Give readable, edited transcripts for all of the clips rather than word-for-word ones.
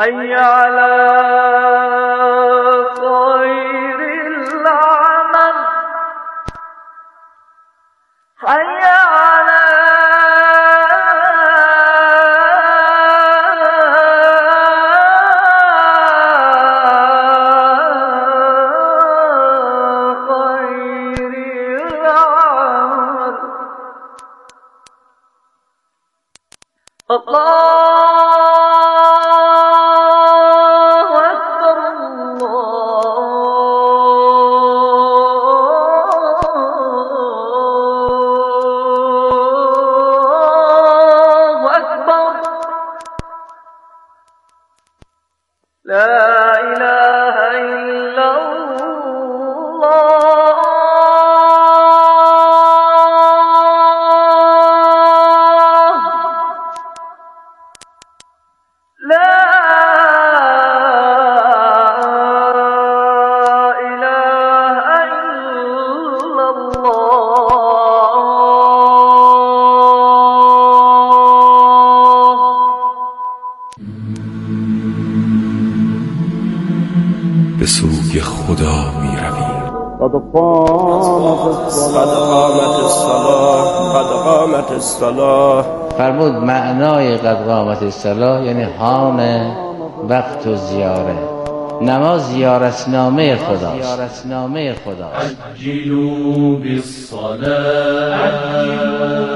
حي على خير العمل حي على خير العمل الله أكبر الله أكبر لا إله إلا الله لا إله إلا الله. به سوی خدا می رویم. قد قامت الصلاة. فرمود معنای قد قامت الصلاة یعنی حان وقت و زیاره. نماز زیارتنامه خداست. عجلوا بالصلاة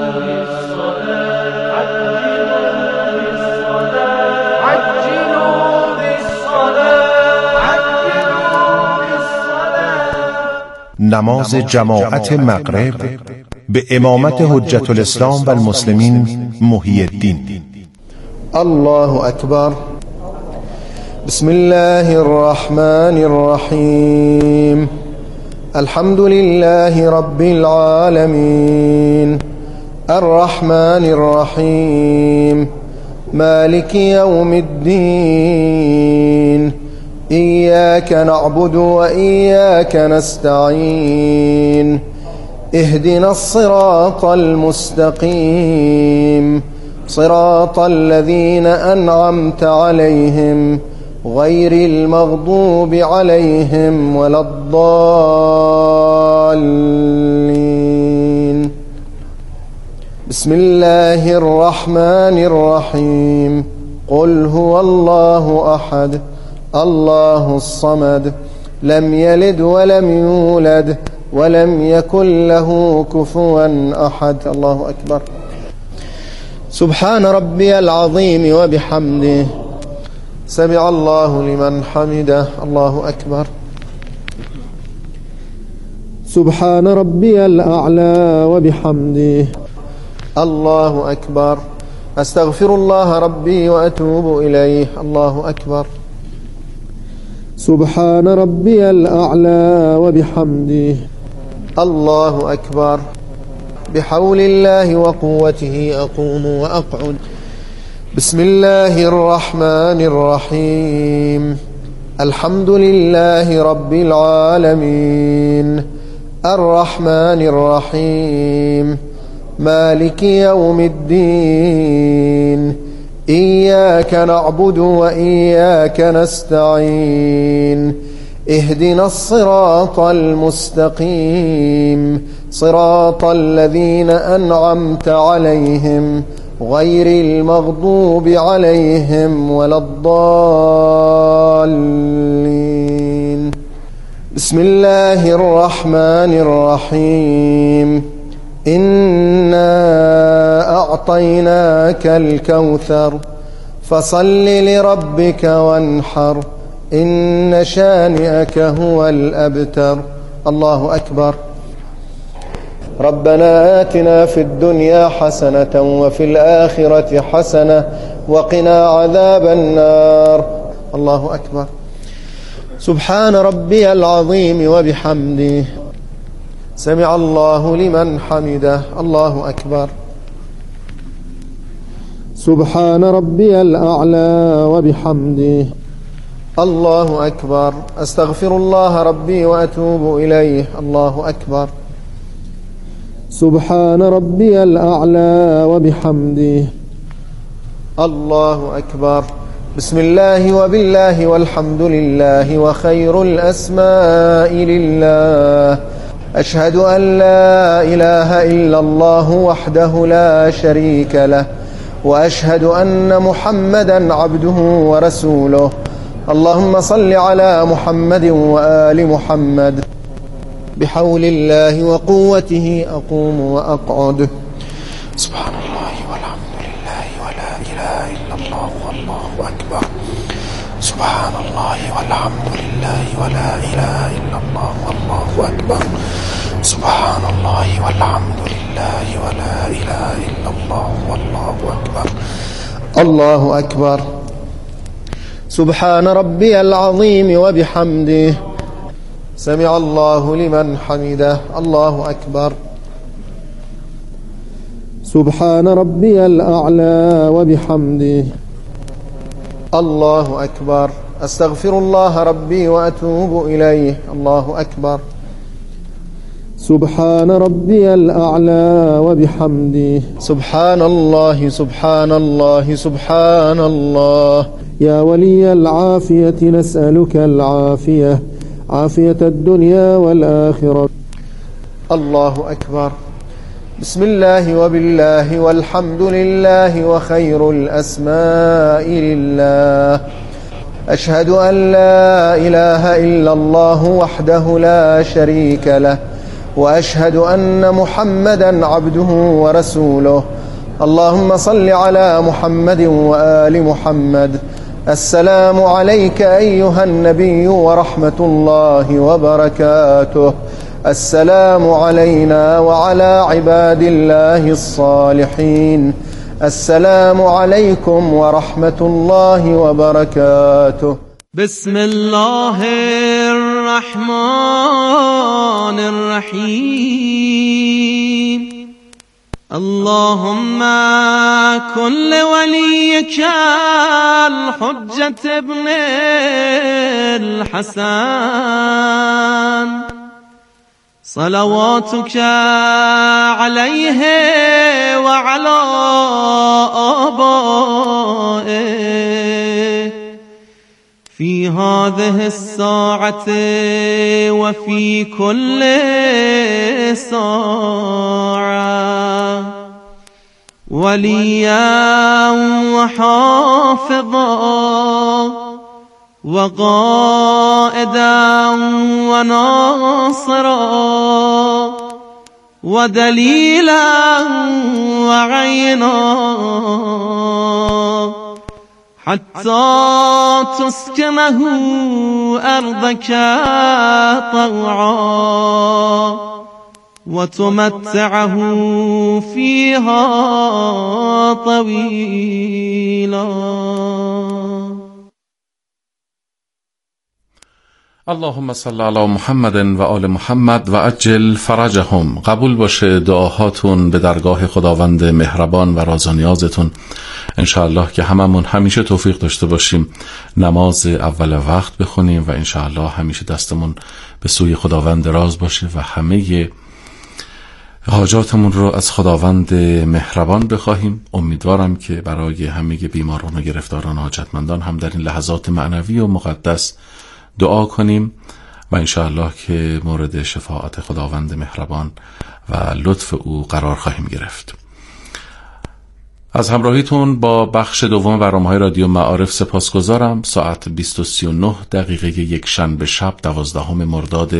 نماز جماعت مغرب به امامت حجت الاسلام و المسلمین محی الدین. الله أكبر. بسم الله الرحمن الرحيم. الحمد لله رب العالمين الرحمن الرحيم مالك يوم الدين إياك نعبد وإياك نستعين اهدنا الصراط المستقيم صراط الذين أنعمت عليهم غير المغضوب عليهم ولا الضالين. بسم الله الرحمن الرحيم. قل هو الله أحد الله الصمد لم يلد ولم يولد ولم يكن له كفوا أحد. الله أكبر. سبحان ربي العظيم وبحمده سمع الله لمن حمده. الله أكبر. سبحان ربي الأعلى وبحمده. الله أكبر. أستغفر الله ربي وأتوب إليه. الله أكبر. سبحان ربي الأعلى وبحمده. الله أكبر. بحول الله وقوته أقوم وأقعد. بسم الله الرحمن الرحيم. الحمد لله رب العالمين الرحمن الرحيم مالك يوم الدين إياك نعبد وإياك نستعين اهدنا الصراط المستقيم صراط الذين أنعمت عليهم غير المغضوب عليهم ولا الضالين. بسم الله الرحمن الرحيم. إنا أعطيناك الكوثر فصل لربك وانحر إن شانئك هو الأبتر. الله أكبر. ربنا آتنا في الدنيا حسنة وفي الآخرة حسنة وقنا عذاب النار. الله أكبر. سبحان ربي العظيم وبحمده سمع الله لمن حمده. الله أكبر. سبحان ربي الأعلى وبحمده. الله أكبر. أستغفر الله ربي وأتوب إليه. الله أكبر. سبحان ربي الأعلى وبحمده. الله أكبر. بسم الله وبالله والحمد لله وخير الأسماء لله أشهد أن لا إله إلا الله وحده لا شريك له وأشهد أن محمدا عبده ورسوله اللهم صل على محمد وآل محمد بحول الله وقوته أقوم وأقعد سبحان الله والحمد لله ولا إله إلا الله والله أكبر سبحان الله والحمد لله ولا إله إلا الله والله أكبر سبحان الله والحمد لله ولا إله إلا الله والله أكبر الله أكبر سبحان ربي العظيم وبحمده سمع الله لمن حمده الله أكبر سبحان ربي الأعلى وبحمده الله أكبر أستغفر الله ربي وأتوب إليه الله أكبر سبحان ربي الأعلى وبحمده سبحان الله سبحان الله سبحان الله يا ولي العافية نسألك العافية عافية الدنيا والآخرة الله أكبر بسم الله وبالله والحمد لله وخير الأسماء لله أشهد أن لا إله إلا الله وحده لا شريك له وأشهد أن محمدا عبده ورسوله اللهم صل على محمد وآل محمد السلام عليك أيها النبي ورحمة الله وبركاته السلام علينا وعلى عباد الله الصالحين السلام عليكم ورحمة الله وبركاته بسم الله الرحمن الرحيم اللهم كن لوليك الحجة ابن الحسن صلواتك عليه وعلى آبائه في هذه الساعة وفي كل ساعة وليا وحافظا وقائدا وناصرا ودليلا وعينا حتى تسكنه أرضك طوعا وتمتعه فيها طويلا. اللهم صل علی محمد و آل محمد و عجل فرجهم. قبول باشه دعاهاتون به درگاه خداوند مهربان و راز و نیازتون انشاءالله که هممون همیشه توفیق داشته باشیم نماز اول وقت بخونیم و انشاءالله همیشه دستمون به سوی خداوند راز باشه و همه حاجاتمون رو از خداوند مهربان بخواهیم. امیدوارم که برای همه بیماران و گرفتاران و حاجتمندان هم در این لحظات معنوی و مقدس دعا کنیم و انشاءالله که مورد شفاعت خداوند مهربان و لطف او قرار خواهیم گرفت. از همراهیتون با بخش دوم برنامه‌های رادیو معارف سپاسگزارم. ساعت 20:39 یک شنبه شب 12 مرداد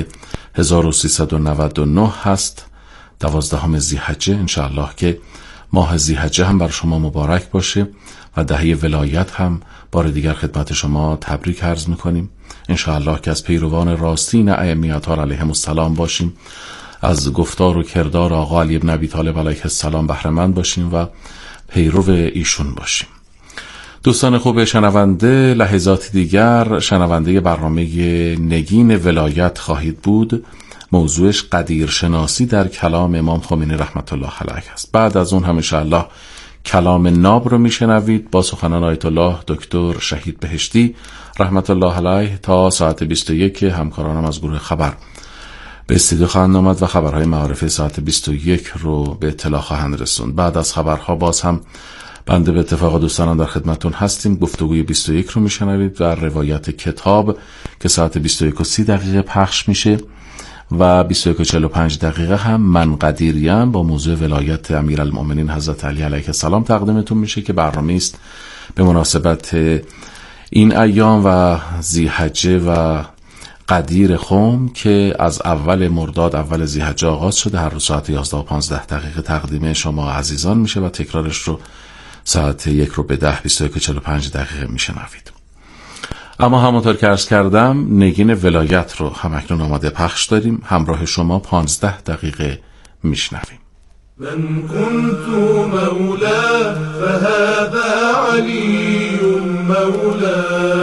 1399 هست، 12 ذی‌حجه. انشاءالله که ماه ذی‌حجه هم بر شما مبارک باشه و دهه ولایت هم بار دیگر خدمت شما تبریک عرض میکنیم. انشاءالله که از پیروان راستین ائمه اطهار علیهم السلام باشیم، از گفتار و کردار آقا علی بن ابی طالب علیه السلام بهره مند باشیم و پیرو ایشون باشیم. دوستان خوب شنونده، لحظات دیگر شنونده برنامه نگین ولایت خواهید بود. موضوعش قدیرشناسی در کلام امام خمینی رحمت الله علیه است. بعد از اون هم انشاءالله کلام ناب رو میشنوید با سخنان آیت الله دکتر شهید بهشتی رحمت الله علیه تا ساعت 21 همکارانم از گروه خبر به استودیو خواهند آمد و خبرهای معارفه ساعت 21 رو به اطلاع خواهند رسوند. بعد از خبرها باز هم بنده به اتفاق دوستانم در خدمتون هستیم. گفتگوی 21 رو میشنوید و روایت کتاب که ساعت 21:30 پخش میشه و 21:45 هم من قدیریم با موضوع ولایت امیرالمؤمنین حضرت علی علیه السلام تقدیمتون میشه که برنامه است به مناسبت این ایام و ذی‌حجه و قدیر خم که از اول مرداد اول ذی‌حجه آغاز شده. هر روز ساعت 11:15 تقدیم شما عزیزان میشه و تکرارش رو ساعت 1:10 21:45 میشنوید. اما همونطور که عرض کردم نگین ولایت رو همکنون آماده پخش داریم. همراه شما 15 دقیقه میشنویم. من كنت مولا فهذا علي مولا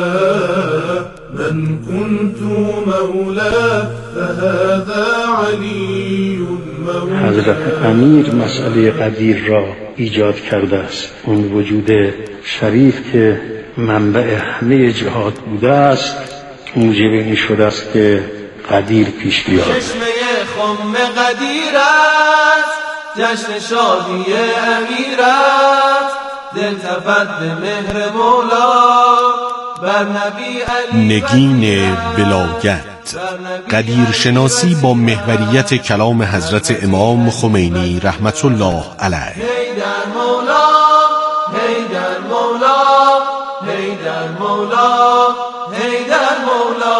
من كنت مولا فهذا علي مولا. حضرت امیر مسئله قدیر را ایجاد کرده است. اون وجود شریف که منبع همه جهات بوده است موجب این شده است که قدیر پیش بیاد. چشمه خم قدیر است، جشن شادی امیر است، دل تفت مهر مولا بر نبی علی. نگین ولایت، قدیر شناسی با محوریت کلام حضرت امام خمینی رحمت الله علیه. حیدر مولا حیدر مولا حیدر مولا حیدر مولا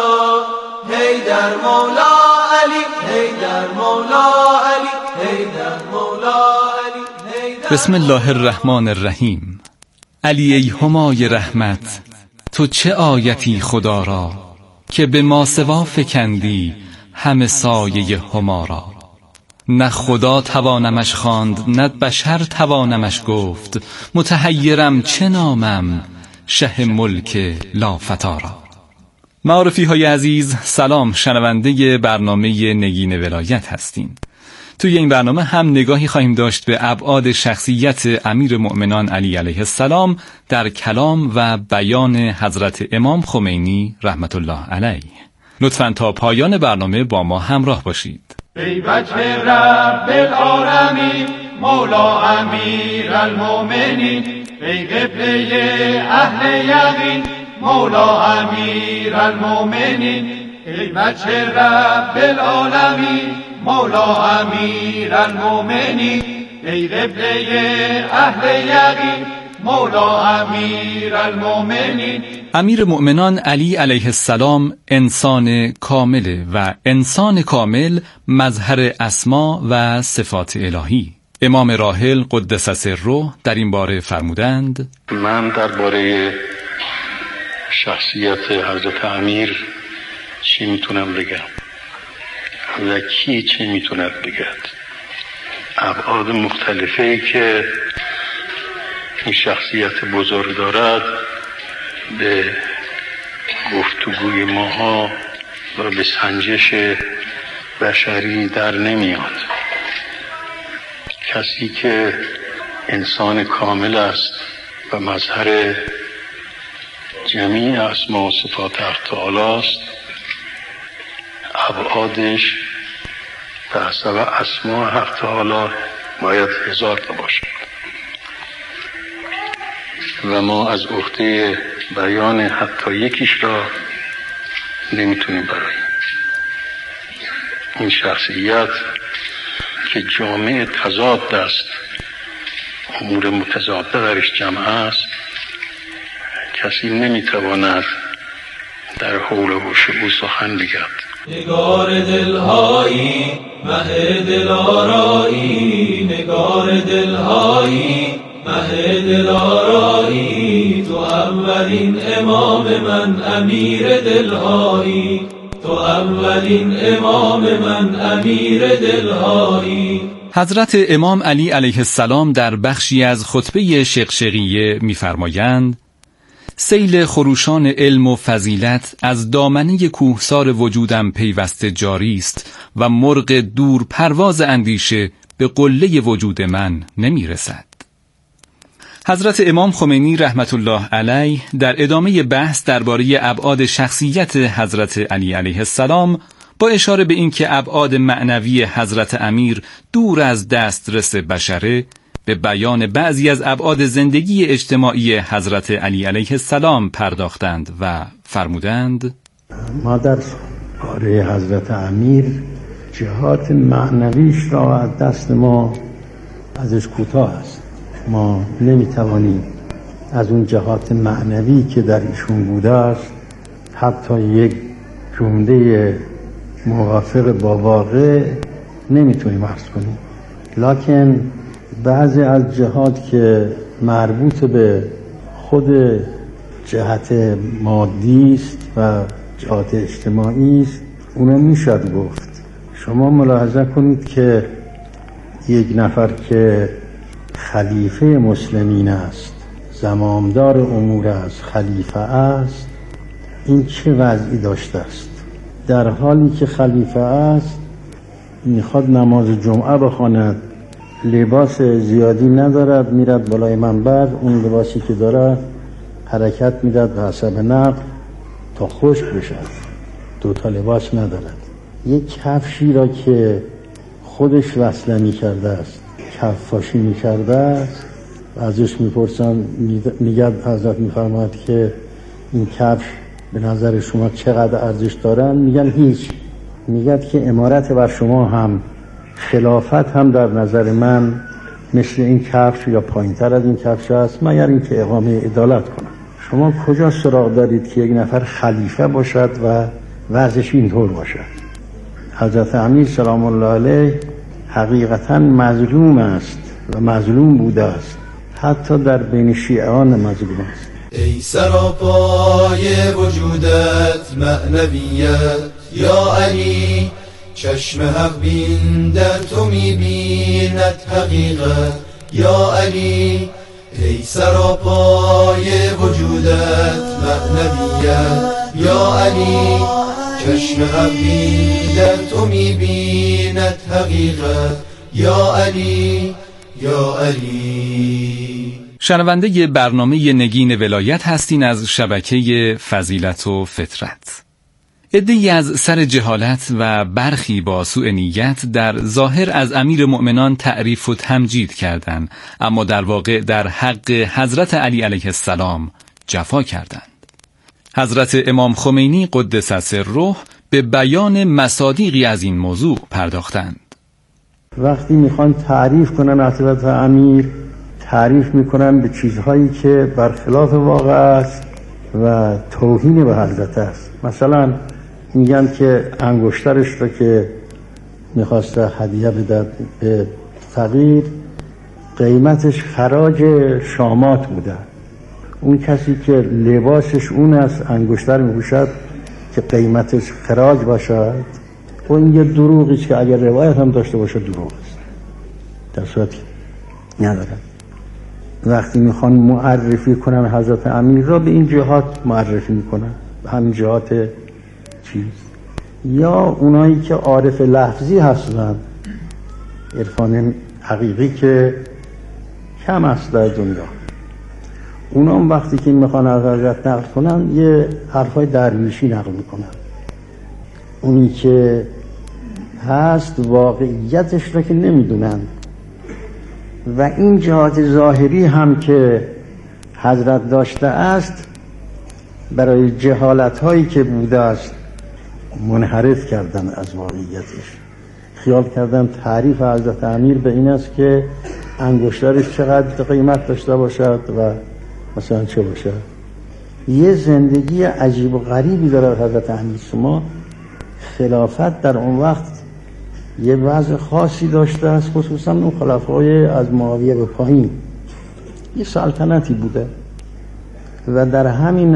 حیدر مولا علی حیدر مولا علی حیدر مولا علی. بسم الله الرحمن الرحیم. علی ای همای رحمت، تو چه آیتی خدا را که به ما سوا فکندی همه سایه هما را. نه خدا توانمش خواند نه بشر توانمش گفت، متحیرم چه نامم شه ملک لافتارا. معارفی های عزیز سلام، شنونده برنامه نگین ولایت هستین. توی این برنامه هم نگاهی خواهیم داشت به ابعاد شخصیت امیر مؤمنان علی علیه السلام در کلام و بیان حضرت امام خمینی رحمت الله علیه. لطفاً تا پایان برنامه با ما همراه باشید. ای وجه رب العالمین مولا امیر المؤمنین، ای قبله اهل یقین مولا امیر المؤمنین، ای وجه رب العالمین مولا امیر المؤمنین، ای قبله اهل یقین مولا امیر المؤمنین. امیر مؤمنان علی علیه السلام انسان کامل و انسان کامل مظهر اسما و صفات الهی. امام راحل قدس سره در این باره فرمودند: من درباره شخصیت حضرت امیر چی میتونم بگم و کی چی میتوند بگد؟ ابعاد مختلفی که این شخصیت بزرگ دارد به گفتگوی ماها و به سنجش بشری در نمیاد. کسی که انسان کامل است و مظهر جمیع اسما و صفات حق تعالی است، ابعادش به حسب اسما حق تعالی باید 1000 تا باشد و ما از عهده بیان حتی یکیش را نمیتونیم براییم. این شخصیت که جامع تضاد است، امور متضاده درش جمع است، کسی نمیتواند در حول و حوش او سخن بگد. نگار دلهایی مه دلارایی، نگار دلهایی مه دلارایی، تو اولین امام من امیر دلهایی، تو اولین امام من امیر دلهایی. حضرت امام علی علیه السلام در بخشی از خطبه شقشقیه می‌فرمایند: سیل خروشان علم و فضیلت از دامنه کوهسار وجودم پیوسته جاری است و مرغ دور پرواز اندیشه به قله وجود من نمی رسد. حضرت امام خمینی رحمت الله علیه در ادامه بحث درباره ابعاد شخصیت حضرت علی علیه السلام با اشاره به اینکه ابعاد معنوی حضرت امیر دور از دسترس بشره به بیان بعضی از ابعاد زندگی اجتماعی حضرت علی علیه السلام پرداختند و فرمودند: ما در باره حضرت امیر جهات معنویش را از دست ما ازش کوتاه است. ما نمیتوانیم از اون جهات معنوی که در ایشون بوده است حتی یک جمله موافق با واقع نمیتونیم عرض کنیم، لکن بعضی از جهات که مربوط به خود جهت مادی است و جهات اجتماعی است اونو میشد گفت. شما ملاحظه کنید که یک نفر که خلیفه مسلمین است، زمامدار امور است، خلیفه است، این چه وضعی داشته است؟ در حالی که خلیفه است میخواد نماز جمعه بخواند، لباس زیادی ندارد، میرد بالای منبر، اون لباسی که داره حرکت میداد به حسب نقل تا خشک بشد، دوتا لباس ندارد. یک کفشی را که خودش وصله میکرده است، کفاشی میکرده است، و ازش میپرسن، میگه حضرت میفرماید که این کفش به نظر شما چقدر ارزش دارن؟ میگن هیچ. میگه که امارت بر شما هم خلافت هم در نظر من مثل این کفش یا پایینتر از این کفش است، مگر اینکه اقامه عدالت کنم. شما کجا سراغ دارید که یک نفر خلیفه باشد و وضعش اینطور باشد؟ حضرت امیر سلام الله علیه حقیقتا مظلوم است و مظلوم بوده است، حتی در بین شیعان مظلوم است. ای سراپای وجودت معنویت یا علی، چشم حق بین در تو میبیند حقیقت یا علی. ای سراپای وجودت معنویت یا علی، چشم حق بین در تو میبیند حقیقت یا علی یا علی. شنونده برنامه نگین ولایت هستین از شبکه فضیلت و فطرت. عده‌ای از سر جهالت و برخی با سوء نیت در ظاهر از امیر مؤمنان تعریف و تمجید کردند، اما در واقع در حق حضرت علی علیه السلام جفا کردند. حضرت امام خمینی قدس سره به بیان مصادیقی از این موضوع پرداختند. وقتی میخوان تعریف کنن حضرت امیر، تعریف میکنن به چیزهایی که برخلاف واقع است و توهین به حضرت است. مثلا میگن که انگشترش رو که میخواسته هدیه بده به فقیر قیمتش خراج شامات بوده. اون کسی که لباسش اون است انگشتر میپوشد که قیمتش خراج باشد، و این یه دروغی است که اگر روایت هم داشته باشه دروغ است، در صورتی نداره. وقتی میخوان معرفی کنن حضرت امیر را به این جهات معرفی میکنن، به همین جهات چیز. یا اونایی که عارف لفظی هستن، عرفان حقیقی که کم است در دنیا، اونا هم وقتی که میخوان از حضرت نقل کنن یه حرفای درویشی نقل میکنن. اونی که هست واقعیتش را که نمیدونن، و این جهات ظاهری هم که حضرت داشته است برای جهالت هایی که بوده است منحرف کردن از واقعیتش. خیال کردن تعریف حضرت امیر به این است که انگشترش چقدر قیمت داشته باشد و مثلا چه باشد. یه زندگی عجیب و غریبی داره حضرت امیر. شما خلافت در اون وقت یه وضع خاصی داشته است، خصوصا اون خلفای از معاویه به پایین یه سلطنتی بوده، و در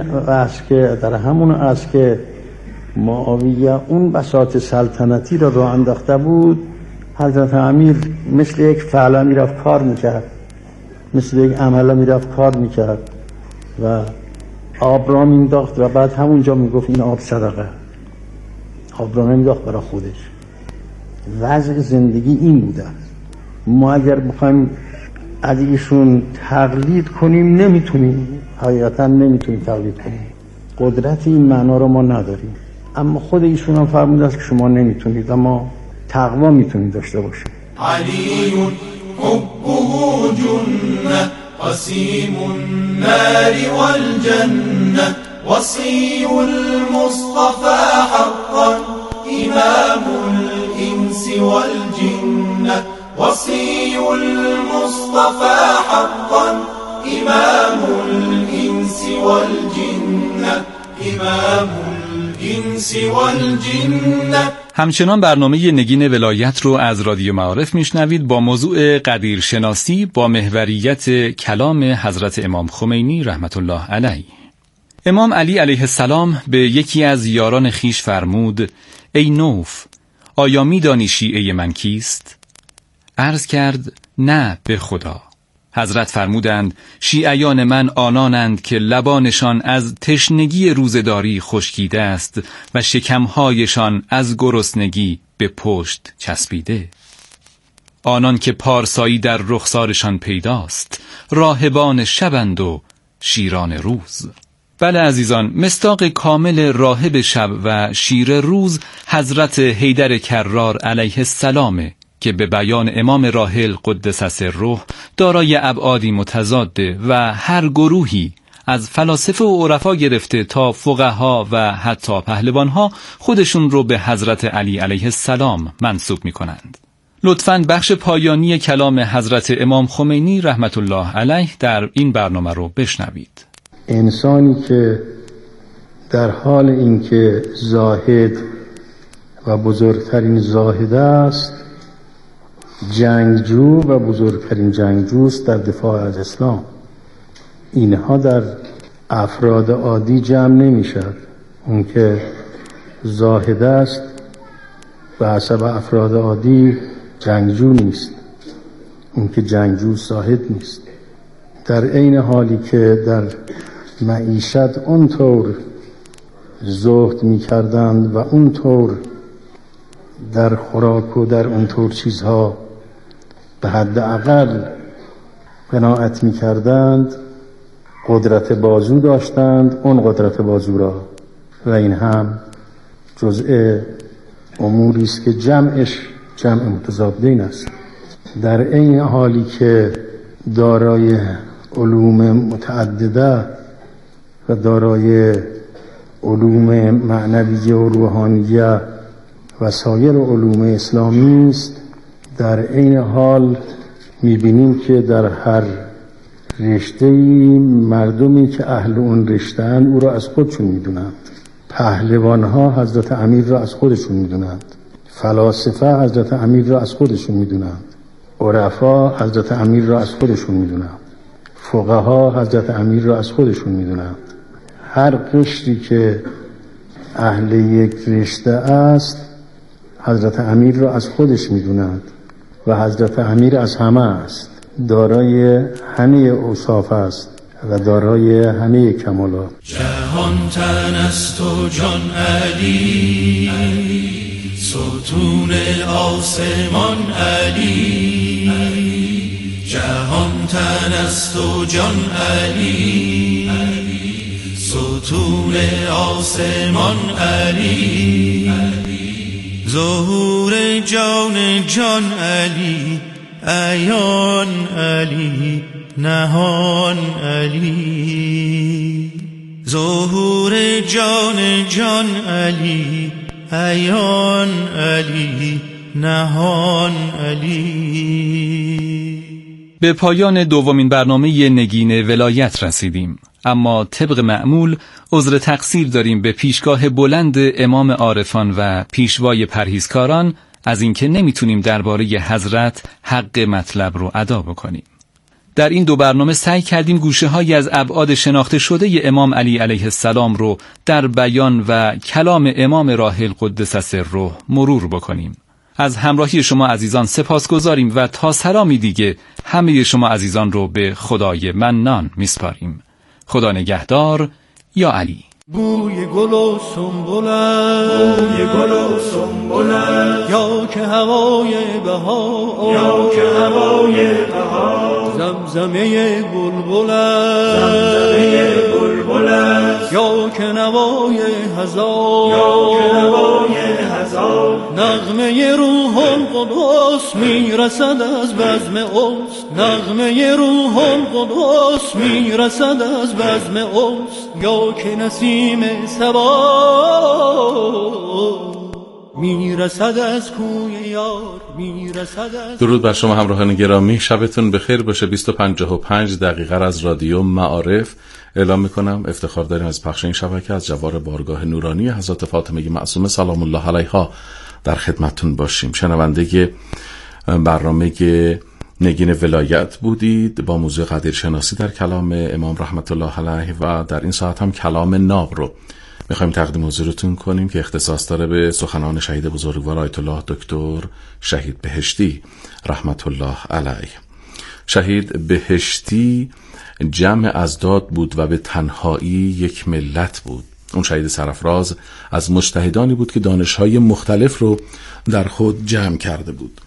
همون عصر که معاویه اون بساط سلطنتی را راه انداخته بود، حضرت امیر مثل یک فعلا میرفت کار میکرد، مثل یک عمله میرفت کار میکرد و آب را مینداخت و بعد همونجا میگفت این آب صدقه. آب را نمینداخت برای خودش. وضع زندگی این بوده. ما اگر بخوایم از ایشون تقلید کنیم نمیتونیم، حقیقتا نمیتونیم تقلید کنیم. قدرت این معنا رو ما نداریم. اما خود ایشون هم فرموده است که شما نمیتونید، اما تقوا میتونید داشته باشید. علی حبه جنة قسيم النار والجنة وصي المصطفى حقا إمام الإنس والجنة وصي المصطفى حقا إمام الإنس والجنة إمام الإنس والجنة. همچنان برنامه نگین ولایت رو از رادیو معارف میشنوید با موضوع قدیرشناسی با محوریت کلام حضرت امام خمینی رحمت الله علیه. امام علی علیه السلام به یکی از یاران خیش فرمود: ای نوف، آیا می‌دانی شیعه من کیست؟ عرض کرد: نه به خدا. حضرت فرمودند: شیعیان من آنانند که لبانشان از تشنگی روزداری خشکیده است و شکمهایشان از گرسنگی به پشت چسبیده. آنان که پارسایی در رخسارشان پیداست، راهبان شبند و شیران روز. بله عزیزان، مصداق کامل راهب شب و شیر روز حضرت حیدر کرار علیه السلام که به بیان امام راحل قدس سره دارای ابعادی متضاده و هر گروهی از فلاسفه و عرفا گرفته تا فقها و حتی پهلوانها خودشون رو به حضرت علی علیه السلام منسوب می کنند. لطفاً بخش پایانی کلام حضرت امام خمینی رحمت الله علیه در این برنامه رو بشنوید. انسانی که در حال اینکه زاهد و بزرگترین زاهد است، جنگجو و بزرگترین جنگجوست در دفاع از اسلام. اینها در افراد عادی جمع نمی شد. اون که زاهد است و حسب افراد عادی جنگجو نیست، اون که جنگجو زاهد نیست. در عین حالی که در معیشت اونطور زهد می کردند و اونطور در خوراک و در اونطور چیزها به حد اقل قناعت می کردند، قدرت بازو داشتند، اون قدرت بازو را، و این هم جزء اموری است که جمعش جمع متضادین است. در عین حالی که دارای علوم متعدده و دارای علوم معنویه و روحانیه و سایر علوم اسلامی است، در عین حال می‌بینیم که در هر رشته‌ای مردمی که اهل اون رشته‌اند او را از خودشون می‌دونند. پهلوان‌ها حضرت امیر را از خودشون می‌دونند، فلاسفه حضرت امیر را از خودشون می‌دونند، عرفا حضرت امیر را از خودشون می‌دونند، فقها حضرت امیر را از خودشون می‌دونند. هر قشری که اهل یک رشته است حضرت امیر را از خودش می‌دونند و حضرت امیر از همه است، دارای همه اوصاف است و دارای همه کمالات. جهان تن است و جان علی، ستون آسمان علی. جهان تن است و جان علی، ستون آسمان علی. ظهور جان علی، عیان علی، نهان علی. ظهور جان علی، عیان علی، نهان علی. به پایان دومین برنامه نگین ولایت رسیدیم، اما طبق معمول عذر تقصیر داریم به پیشگاه بلند امام عارفان و پیشوای پرهیزکاران از اینکه نمیتونیم درباره حضرت حق مطلب رو ادا بکنیم. در این دو برنامه سعی کردیم گوشه‌هایی از ابعاد شناخته شده امام علی علیه السلام رو در بیان و کلام امام راحل قدس سره مرور بکنیم. از همراهی شما عزیزان سپاسگزاریم و تا سلامی دیگه همه شما عزیزان رو به خدای منان میسپاریم. خدا نگهدار. یا علی. بوی گل و سنبلت، بوی گل و سنبلت، یا که هوای بهار، یا که هوای بهار. زمزمه بلبلت، زمزمه بلبلت، یا که نوای هزار، یا که نوای هزار. نغمه روح القدس قدس میرسد از بزم اوس، نغمه روح القدس میرسد از بزم اوس، یا که نسیم صبا میرسد از کوی یار، میرسد از. درود بر شما همراهان گرامی، شبتون بخیر باشه. 20:55 دقیقه از رادیو معارف اعلام میکنم افتخار داریم از پخش این شبکه از جوار بارگاه نورانی حضرت فاطمه معصومه سلام الله علیها در خدمتتون باشیم. شنونده برنامه نگین ولایت بودید با موضوع قدیرشناسی در کلام امام رحمت الله علیه و در این ساعت هم کلام ناب رو میخوایم تقدیم حضورتون کنیم که اختصاص داره به سخنان شهید بزرگوار آیت الله دکتر شهید بهشتی رحمت الله علیه. شهید بهشتی جمع ازداد بود و به تنهایی یک ملت بود. اون شهید سرفراز از مجتهدانی بود که دانش‌های مختلف رو در خود جمع کرده بود.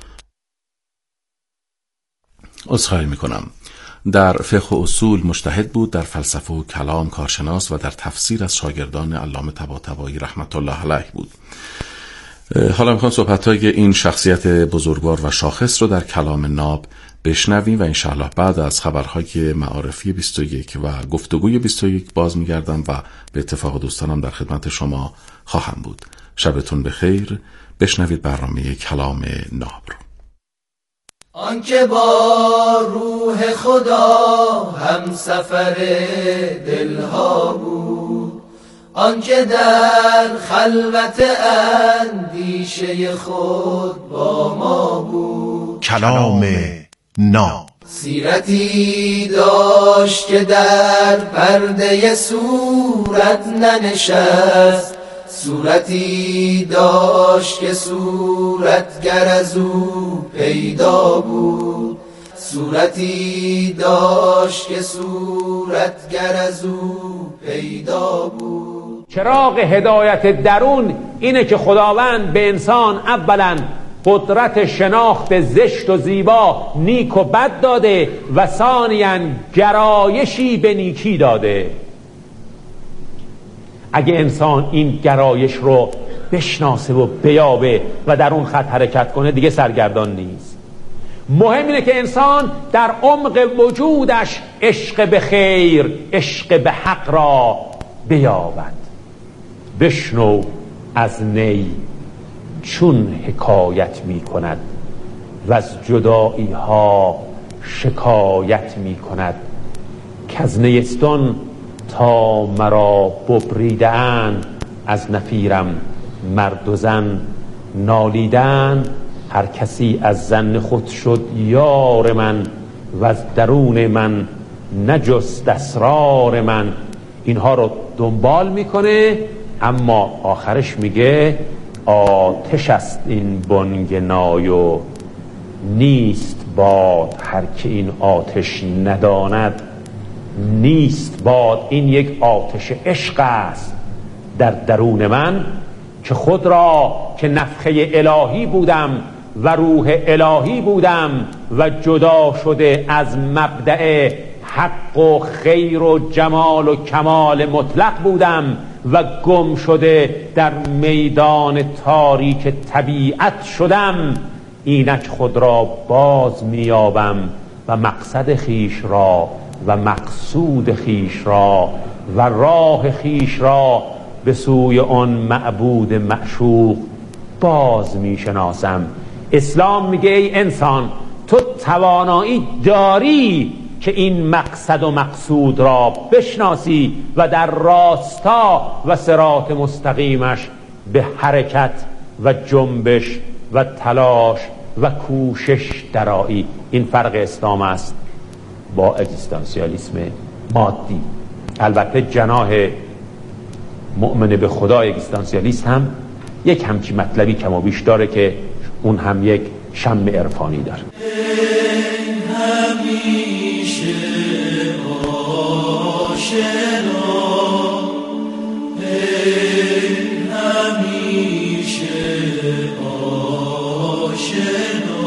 عذرخواهی میکنم. در فقه و اصول مجتهد بود، در فلسفه و کلام کارشناس و در تفسیر از شاگردان علامه طباطبایی رحمت الله علیه بود. حالا میخوام صحبت‌های این شخصیت بزرگوار و شاخص رو در کلام ناب بشنویم و انشاءالله بعد از خبرهای معارفی 21 و گفتگوی 21 باز میگردم و به اتفاق دوستانم در خدمت شما خواهم بود. شبتون بخیر. بشنوید برنامه کلام ناب رو. آنکه با روح خدا هم سفر دلها بود، آنکه در خلوت اندیشه خود با ما بود. کلام ناب. سیرتی داشت که در پرده صورت ننشست، صورتی داشت که صورتگر از او پیدا بود، صورتی داشت که صورتگر از او پیدا بود. چراغ هدایت درون اینه که خداوند به انسان اولا قدرت شناخت زشت و زیبا، نیک و بد داده و ثانیاً گرایشی به نیکی داده. اگه انسان این گرایش رو بشناسه و بیابه و در اون خط حرکت کنه دیگه سرگردان نیست. مهم اینه که انسان در عمق وجودش عشق به خیر، عشق به حق را بیابد. بشنو از نی چون حکایت می کند و از جدایی ها شکایت می کند، که از نیستان تا مرا ببریدن، از نفیرم مرد و زن نالیدن. هر کسی از زن خود شد یار من و از درون من نجست اسرار من. اینها رو دنبال میکنه اما آخرش میگه آتش است این بنگنای و نیست باد هر که این آتش نداند. نیست باد، این یک آتش عشق است در درون من که خود را که نفخه الهی بودم و روح الهی بودم و جدا شده از مبدأ حق و خیر و جمال و کمال مطلق بودم و گم شده در میدان تاریک طبیعت شدم. اینک خود را باز میابم و مقصد خیش را و مقصود خیش را و راه خیش را به سوی آن معبود معشوق باز میشناسم. اسلام میگه ای انسان، تو توانایی داری که این مقصد و مقصود را بشناسی و در راستا و صراط مستقیمش به حرکت و جنبش و تلاش و کوشش درایی. این فرق اسلام است با اگزیستانسیالیسم مادی. البته جناح مؤمن به خدا اگزیستانسیالیست هم یک همچی مطلبی کم و بیش داره که اون هم یک شم عرفانی داره. همیشه آشنا، همیشه آشنا،